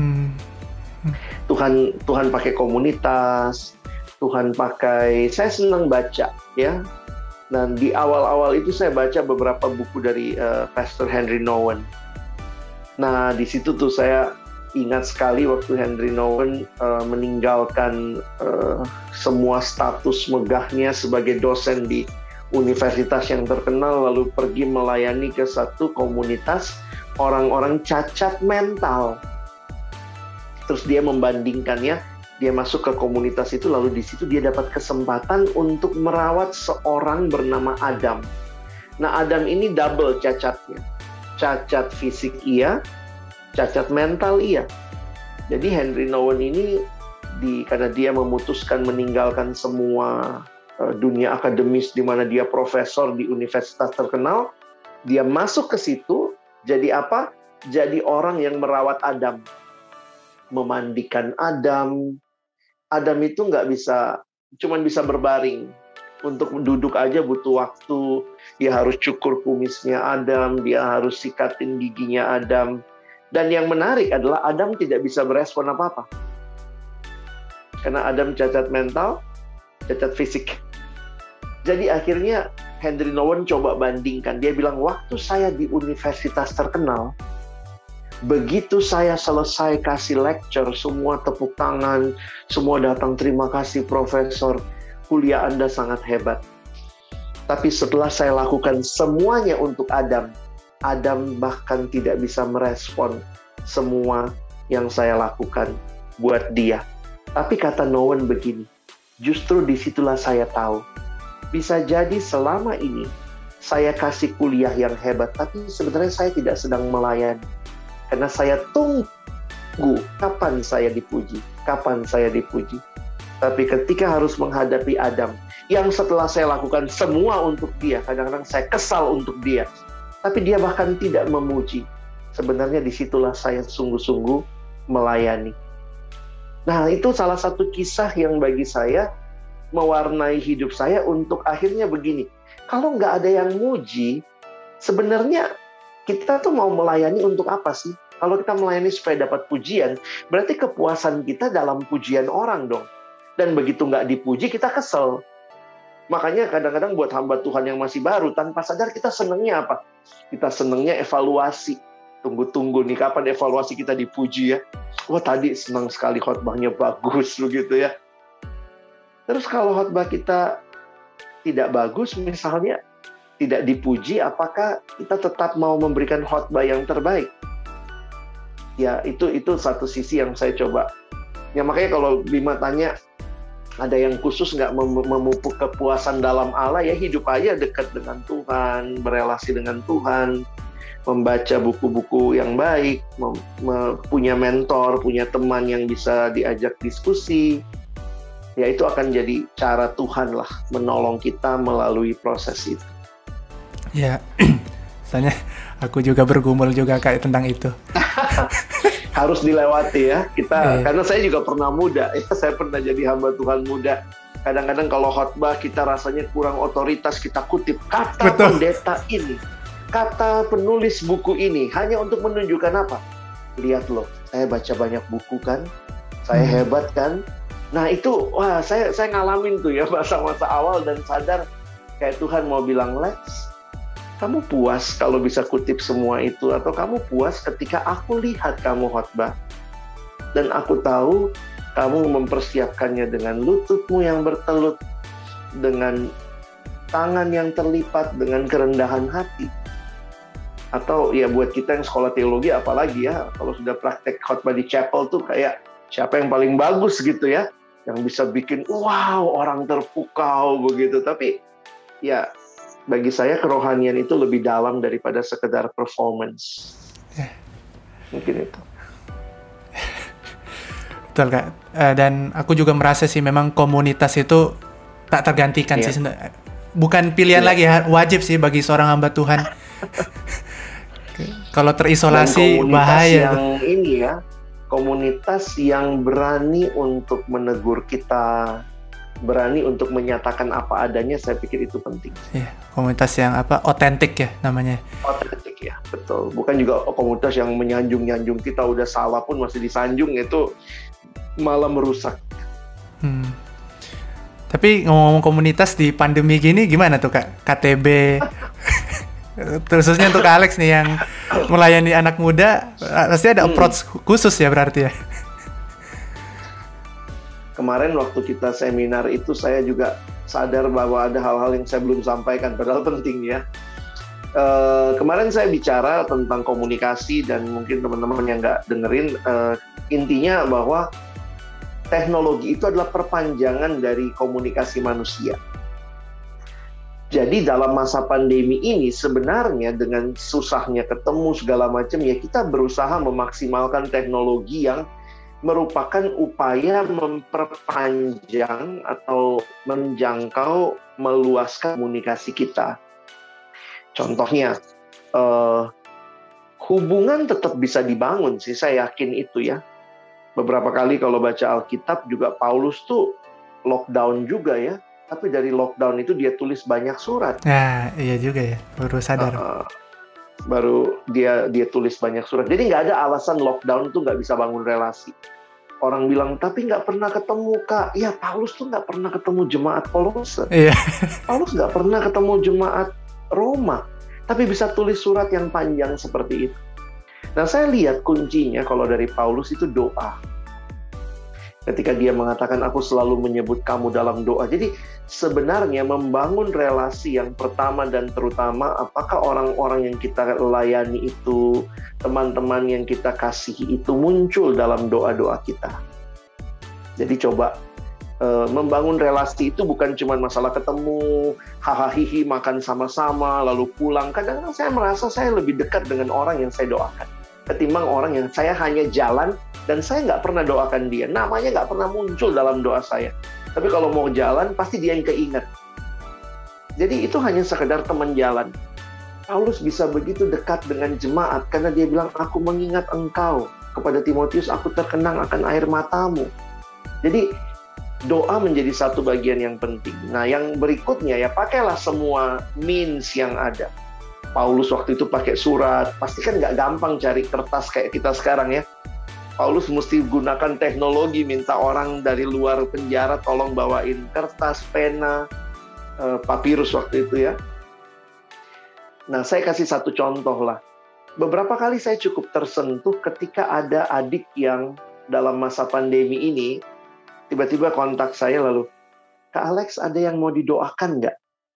Tuhan pakai komunitas, Tuhan pakai, saya senang baca ya. Dan di awal-awal itu saya baca beberapa buku dari Pastor Henry Nouwen. Nah di situ tuh saya ingat sekali waktu Henry Nouwen meninggalkan semua status megahnya sebagai dosen di universitas yang terkenal, lalu pergi melayani ke satu komunitas orang-orang cacat mental. Terus dia membandingkannya, dia masuk ke komunitas itu, lalu di situ dia dapat kesempatan untuk merawat seorang bernama Adam. Nah Adam ini double cacatnya. Cacat fisik iya, cacat mental iya. Jadi Henry Nouwen ini karena dia memutuskan meninggalkan semua dunia akademis di mana dia profesor di universitas terkenal, dia masuk ke situ. Jadi apa? Jadi orang yang merawat Adam, memandikan Adam. Adam itu nggak bisa, cuman bisa berbaring. Untuk duduk aja butuh waktu. Dia harus cukur kumisnya Adam, dia harus sikatin giginya Adam. Dan yang menarik adalah Adam tidak bisa berespon apa-apa. Karena Adam cacat mental, cacat fisik. Jadi akhirnya Henry Nouwen coba bandingkan. Dia bilang, waktu saya di universitas terkenal, begitu saya selesai kasih lecture, semua tepuk tangan, semua datang, terima kasih profesor, kuliah Anda sangat hebat. Tapi setelah saya lakukan semuanya untuk Adam, Adam bahkan tidak bisa merespon semua yang saya lakukan buat dia. Tapi kata Nouwen begini, justru disitulah saya tahu, bisa jadi selama ini saya kasih kuliah yang hebat, tapi sebenarnya saya tidak sedang melayani. Karena saya tunggu kapan saya dipuji, kapan saya dipuji. Tapi ketika harus menghadapi Adam, yang setelah saya lakukan semua untuk dia, kadang-kadang saya kesal untuk dia, tapi dia bahkan tidak memuji. Sebenarnya disitulah saya sungguh-sungguh melayani. Nah, itu salah satu kisah yang bagi saya mewarnai hidup saya untuk akhirnya begini. Kalau nggak ada yang muji, sebenarnya kita tuh mau melayani untuk apa sih? Kalau kita melayani supaya dapat pujian, berarti kepuasan kita dalam pujian orang dong. Dan begitu nggak dipuji, kita kesel. Makanya kadang-kadang buat hamba Tuhan yang masih baru, tanpa sadar kita senengnya apa? Kita senengnya evaluasi. Tunggu-tunggu nih, kapan evaluasi kita dipuji ya? Wah tadi senang sekali khotbahnya bagus begitu ya. Terus kalau khotbah kita tidak bagus, misalnya tidak dipuji, apakah kita tetap mau memberikan khotbah yang terbaik? Ya itu satu sisi yang saya coba. Ya makanya kalau Bima tanya ada yang khusus nggak memupuk kepuasan dalam Allah, ya hidup aja dekat dengan Tuhan, berelasi dengan Tuhan, membaca buku-buku yang baik, punya mentor, punya teman yang bisa diajak diskusi. Ya itu akan jadi cara Tuhan lah menolong kita melalui proses itu. Ya, soalnya aku juga bergumul juga kayak tentang itu. Harus dilewati ya kita, karena saya juga pernah muda ya, saya pernah jadi hamba Tuhan muda. Kadang-kadang kalau khotbah kita rasanya kurang otoritas, kita kutip kata pendeta ini, kata penulis buku ini, hanya untuk menunjukkan apa? Lihat loh, saya baca banyak buku kan, saya hebat kan. Nah itu, wah saya ngalamin tuh ya masa-masa awal dan sadar kayak Tuhan mau bilang, Lex, kamu puas kalau bisa kutip semua itu, atau kamu puas ketika aku lihat kamu khotbah dan aku tahu kamu mempersiapkannya dengan lututmu yang bertelut, dengan tangan yang terlipat, dengan kerendahan hati. Atau ya buat kita yang sekolah teologi apalagi ya, kalau sudah praktek khotbah di chapel tuh kayak siapa yang paling bagus gitu ya, yang bisa bikin wow orang terpukau begitu. Tapi ya bagi saya kerohanian itu lebih dalam daripada sekedar performance. Mungkin itu. Betul Kak. Dan aku juga merasa sih memang komunitas itu tak tergantikan sih. Bukan pilihan lagi, wajib sih bagi seorang hamba Tuhan. Kalau terisolasi bahaya. Yang ini ya, komunitas yang berani untuk menegur kita, berani untuk menyatakan apa adanya, saya pikir itu penting. Iya, komunitas yang otentik ya namanya. Otentik ya, betul. Bukan juga komunitas yang menyanjung-nyanjung kita, udah salah pun masih disanjung, itu malah merusak. Tapi ngomong-ngomong komunitas di pandemi gini gimana tuh Kak? KTB, khususnya untuk Alex nih yang melayani anak muda, pasti ada approach khusus ya berarti ya? Kemarin waktu kita seminar itu saya juga sadar bahwa ada hal-hal yang saya belum sampaikan, padahal penting ya. Kemarin saya bicara tentang komunikasi dan mungkin teman-teman yang nggak dengerin, intinya bahwa teknologi itu adalah perpanjangan dari komunikasi manusia. Jadi dalam masa pandemi ini sebenarnya dengan susahnya ketemu segala macam ya kita berusaha memaksimalkan teknologi yang merupakan upaya memperpanjang atau menjangkau, meluaskan komunikasi kita. Contohnya, hubungan tetap bisa dibangun sih, saya yakin itu ya. Beberapa kali kalau baca Alkitab juga Paulus tuh lockdown juga ya, tapi dari lockdown itu dia tulis banyak surat. Nah, iya juga ya, baru sadar. Baru dia tulis banyak surat. Jadi nggak ada alasan lockdown tuh nggak bisa bangun relasi. Orang bilang, tapi nggak pernah ketemu Kak. Ya, Paulus tuh nggak pernah ketemu jemaat Kolose. Iya. Paulus nggak pernah ketemu jemaat Roma. Tapi bisa tulis surat yang panjang seperti itu. Nah, saya lihat kuncinya kalau dari Paulus itu doa. Ketika dia mengatakan, aku selalu menyebut kamu dalam doa. Jadi sebenarnya membangun relasi yang pertama dan terutama, apakah orang-orang yang kita layani itu, teman-teman yang kita kasihi itu muncul dalam doa-doa kita. Jadi coba membangun relasi itu bukan cuma masalah ketemu, hahaha makan sama-sama, lalu pulang. Kadang-kadang saya merasa saya lebih dekat dengan orang yang saya doakan ketimbang orang yang saya hanya jalan dan saya nggak pernah doakan dia. Namanya nggak pernah muncul dalam doa saya. Tapi kalau mau jalan, pasti dia yang keinget. Jadi itu hanya sekedar teman jalan. Paulus bisa begitu dekat dengan jemaat karena dia bilang, aku mengingat engkau. Kepada Timotius, aku terkenang akan air matamu. Jadi doa menjadi satu bagian yang penting. Nah, yang berikutnya ya pakailah semua means yang ada. Paulus waktu itu pakai surat, pasti kan nggak gampang cari kertas kayak kita sekarang ya. Paulus mesti gunakan teknologi, minta orang dari luar penjara tolong bawain kertas, pena, papirus waktu itu ya. Nah, saya kasih satu contoh lah. Beberapa kali saya cukup tersentuh ketika ada adik yang dalam masa pandemi ini, tiba-tiba kontak saya lalu, Kak Alex ada yang mau didoakan nggak?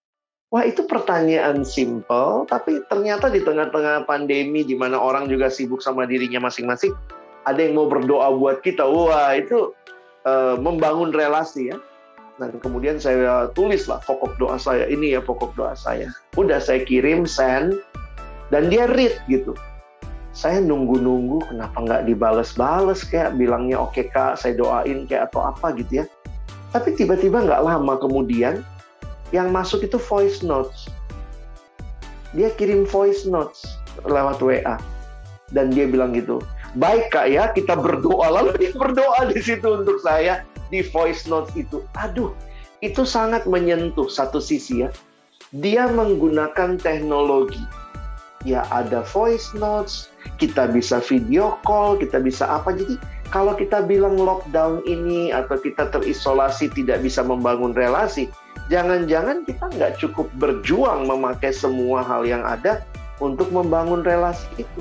Wah, itu pertanyaan simple, tapi ternyata di tengah-tengah pandemi di mana orang juga sibuk sama dirinya masing-masing, ada yang mau berdoa buat kita. Wah, itu membangun relasi ya. Dan kemudian saya tulislah pokok doa saya, ini ya pokok doa saya. Udah saya kirim, send, dan dia read gitu. Saya nunggu-nunggu, kenapa nggak dibales-bales kayak bilangnya oke Kak, saya doain kayak atau apa gitu ya. Tapi tiba-tiba nggak lama kemudian, yang masuk itu voice notes. Dia kirim voice notes lewat WA. Dan dia bilang gitu, baik Kak ya, kita berdoa. Lalu dia berdoa di situ untuk saya di voice notes itu. Aduh, itu sangat menyentuh satu sisi ya. Dia menggunakan teknologi. Ya ada voice notes, kita bisa video call, kita bisa apa. Jadi kalau kita bilang lockdown ini atau kita terisolasi tidak bisa membangun relasi, jangan-jangan kita nggak cukup berjuang memakai semua hal yang ada untuk membangun relasi itu.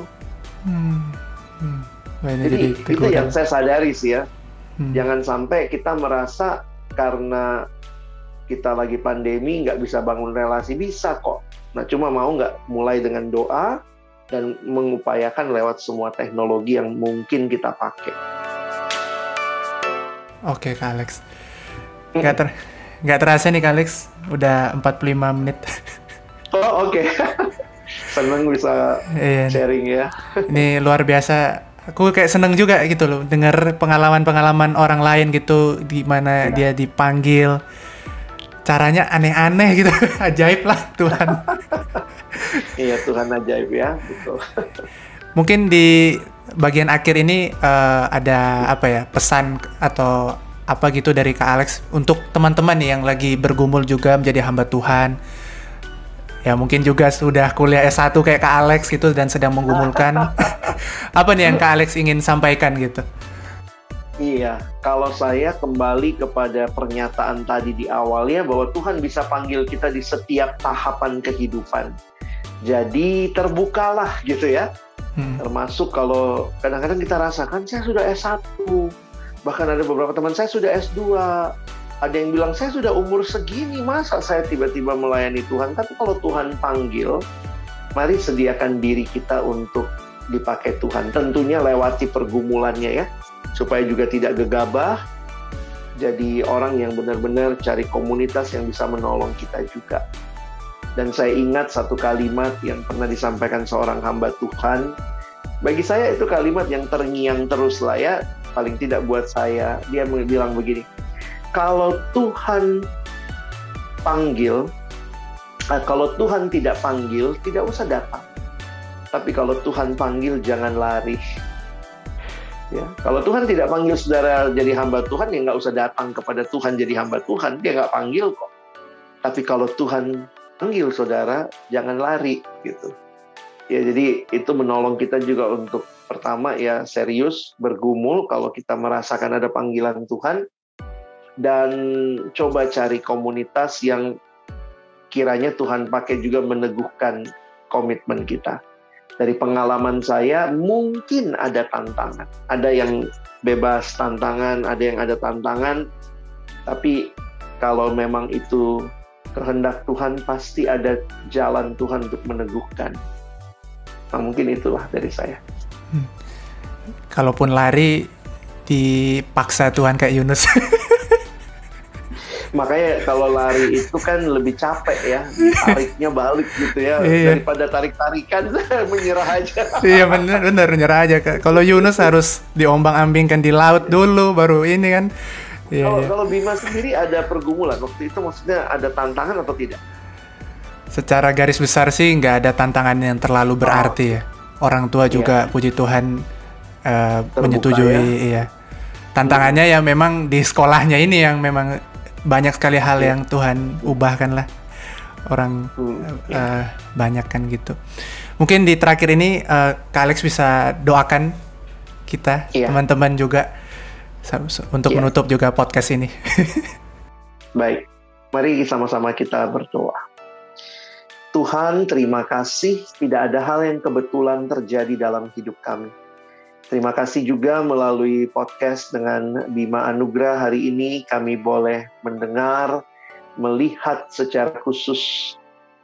Jadi itu yang saya sadari sih ya. Jangan sampai kita merasa karena kita lagi pandemi nggak bisa bangun relasi, bisa kok. Nah cuma mau nggak mulai dengan doa dan mengupayakan lewat semua teknologi yang mungkin kita pakai. Oke Kak Alex, nggak terasa nih Kak Alex, udah 45 menit. Oh oke. Seneng bisa sharing ya. Ini luar biasa. Aku kayak seneng juga gitu loh, dengar pengalaman-pengalaman orang lain gitu, di mana dia dipanggil. Caranya aneh-aneh gitu, ajaib lah Tuhan. Iya, Tuhan ajaib ya, betul. Mungkin di bagian akhir ini ada apa ya, pesan atau apa gitu dari Kak Alex untuk teman-teman nih yang lagi bergumul juga menjadi hamba Tuhan. Ya mungkin juga sudah kuliah S1 kayak Kak Alex gitu dan sedang menggumulkan. Apa nih yang Kak Alex ingin sampaikan gitu? Iya, kalau saya kembali kepada pernyataan tadi di awal ya, bahwa Tuhan bisa panggil kita di setiap tahapan kehidupan. Jadi terbukalah gitu ya. Termasuk kalau kadang-kadang kita rasakan, saya sudah S1. Bahkan ada beberapa teman saya sudah S2. Ada yang bilang, saya sudah umur segini, masa saya tiba-tiba melayani Tuhan? Tapi kalau Tuhan panggil, mari sediakan diri kita untuk dipakai Tuhan. Tentunya lewati pergumulannya ya. Supaya juga tidak gegabah, jadi orang yang benar-benar cari komunitas yang bisa menolong kita juga. Dan saya ingat satu kalimat yang pernah disampaikan seorang hamba Tuhan. Bagi saya itu kalimat yang terngiang terus lah ya, paling tidak buat saya. Dia bilang begini, kalau Tuhan panggil, kalau Tuhan tidak panggil, tidak usah datang. Tapi kalau Tuhan panggil, jangan lari. Ya, kalau Tuhan tidak panggil saudara jadi hamba Tuhan, ya nggak usah datang kepada Tuhan jadi hamba Tuhan. Dia nggak panggil kok. Tapi kalau Tuhan panggil saudara, jangan lari gitu. Ya, jadi itu menolong kita juga untuk pertama ya serius bergumul kalau kita merasakan ada panggilan Tuhan, dan coba cari komunitas yang kiranya Tuhan pakai juga meneguhkan komitmen kita. Dari pengalaman saya, mungkin ada tantangan. Ada yang bebas tantangan, ada yang ada tantangan. Tapi kalau memang itu kehendak Tuhan, pasti ada jalan Tuhan untuk meneguhkan. Nah, mungkin itulah dari saya. Kalaupun lari, dipaksa Tuhan kayak Yunus. Makanya kalau lari itu kan lebih capek ya, tariknya balik gitu ya, daripada tarik-tarikan menyerah aja. Iya benar menyerah aja. Kalau Yunus harus diombang-ambingkan di laut dulu, baru ini kan. Kalau Bima sendiri ada pergumulan waktu itu, maksudnya ada tantangan atau tidak? Secara garis besar sih nggak ada tantangan yang terlalu berarti ya. Orang tua juga puji Tuhan menyetujui. Ya. Tantangannya ya memang di sekolahnya ini yang memang banyak sekali hal yang Tuhan ubahkan lah. Orang banyak kan gitu. Mungkin di terakhir ini Kak Alex bisa doakan kita, teman-teman juga, untuk menutup juga podcast ini. Baik, mari sama-sama kita berdoa. Tuhan, terima kasih tidak ada hal yang kebetulan terjadi dalam hidup kami. Terima kasih juga melalui podcast dengan Bima Anugrah hari ini kami boleh mendengar, melihat secara khusus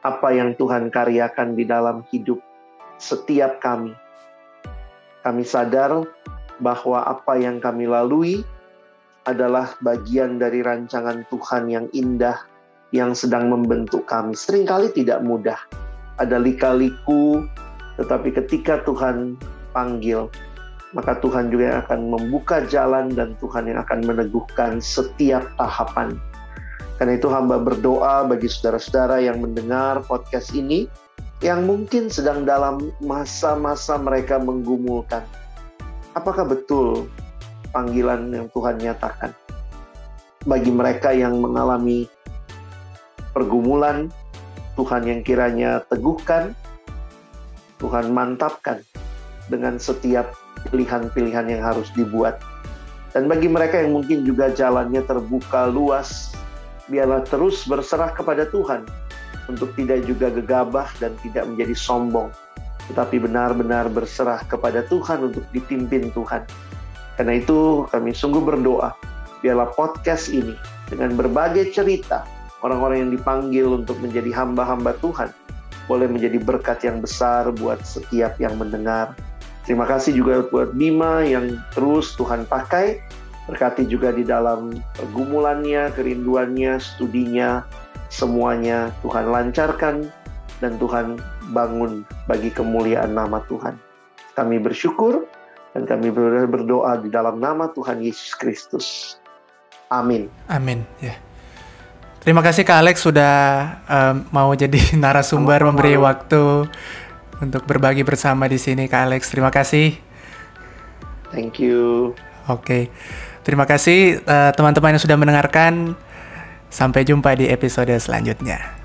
apa yang Tuhan karyakan di dalam hidup setiap kami. Kami sadar bahwa apa yang kami lalui adalah bagian dari rancangan Tuhan yang indah yang sedang membentuk kami. Seringkali tidak mudah. Ada lika-liku, tetapi ketika Tuhan panggil, maka Tuhan juga yang akan membuka jalan dan Tuhan yang akan meneguhkan setiap tahapan. Karena itu hamba berdoa bagi saudara-saudara yang mendengar podcast ini, yang mungkin sedang dalam masa-masa mereka menggumulkan. Apakah betul panggilan yang Tuhan nyatakan? Bagi mereka yang mengalami pergumulan, Tuhan yang kiranya teguhkan, Tuhan mantapkan dengan setiap pilihan-pilihan yang harus dibuat. Dan bagi mereka yang mungkin juga jalannya terbuka luas, biarlah terus berserah kepada Tuhan untuk tidak juga gegabah dan tidak menjadi sombong, tetapi benar-benar berserah kepada Tuhan untuk dipimpin Tuhan. Karena itu kami sungguh berdoa, biarlah podcast ini dengan berbagai cerita orang-orang yang dipanggil untuk menjadi hamba-hamba Tuhan boleh menjadi berkat yang besar buat setiap yang mendengar. Terima kasih juga buat Bima yang terus Tuhan pakai. Berkati juga di dalam pergumulannya, kerinduannya, studinya, semuanya Tuhan lancarkan dan Tuhan bangun bagi kemuliaan nama Tuhan. Kami bersyukur dan kami berdoa di dalam nama Tuhan Yesus Kristus. Amin. Amin. Ya. Terima kasih Kak Alex sudah mau jadi narasumber, memberi waktu untuk berbagi bersama di sini Kak Alex. Terima kasih. Thank you. Oke. Terima kasih teman-teman yang sudah mendengarkan. Sampai jumpa di episode selanjutnya.